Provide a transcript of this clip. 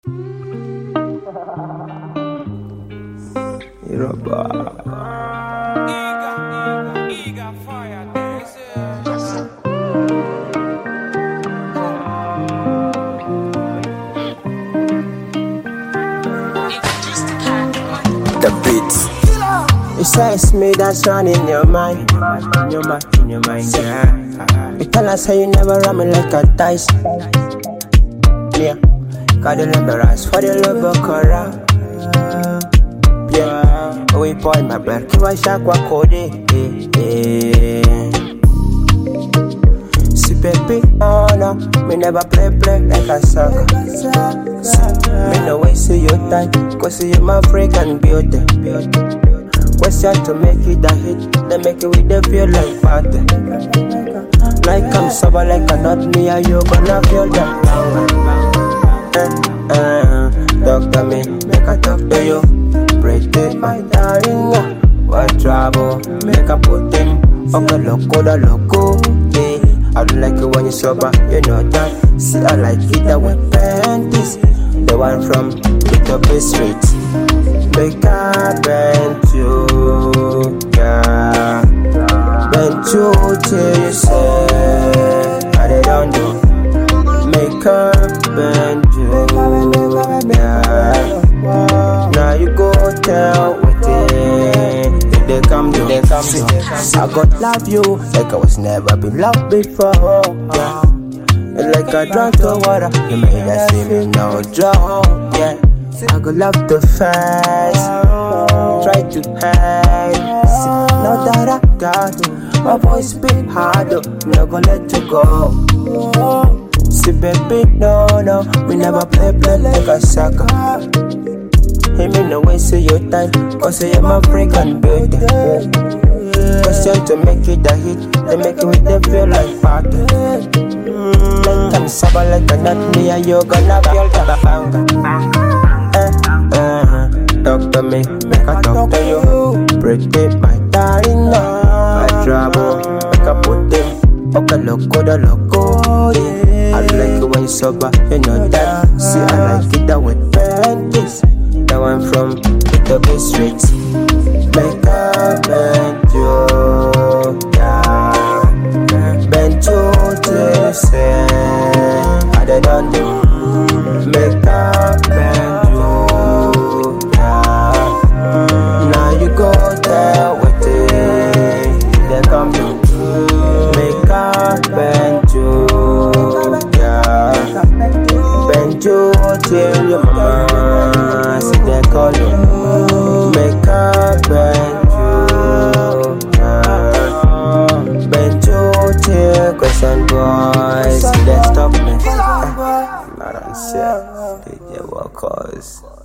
The beats. You say it's me that's running in your mind. In your mind, yeah. You tell us how you never run me like a dice. Yeah. Got the lemons for the love of Kora. Yeah. Oh, we boy, my brother. Kiwa shakwa kode. Baby, oh no, me never play like a sucker. Me no way see your time, cause you're my African beauty. Question to make it a hit, they make it with the feel like party. Like I'm sober, like a nut, me and you gonna feel that. Talk to me, make I talk to you. Pretty my darling, what trouble, make I put him up the loco, yeah. I don't like it when you're sober, you know that. See, I like it that with panties. The one from the street. Make I bend you, yeah. Bend you till you say I don't do. Make her bend you, yeah. Now you go tell with it. They come to, I got love you like I was never been loved before, yeah. And like I drank the water, you made us see me no drop, yeah. I got love to fast, try to hide. Now that I got you, my voice beat harder, not gonna let you go. See baby, no, we never play like a sucker. Hey, me no waste your time, cause you're my African beauty. Question to make it a hit, they make it with the feel like party. Like I'm sober like a nut, me and you gonna feel the Talk to me, make I talk to you. Pretty my darling, my trouble, make I put him up the loco, yeah. I like it when you sober, you know that. See, I like it that with panties. The one from the streets. Make a bend you, yeah. Bend you till you say I don't do. Make a bend you, yeah. Now you go there with it. They come to make a bend you, yeah. Bend you till you mama. They call you, make a bend you, bend you till question boys, they stop me. Not on shit, DJ Walkers.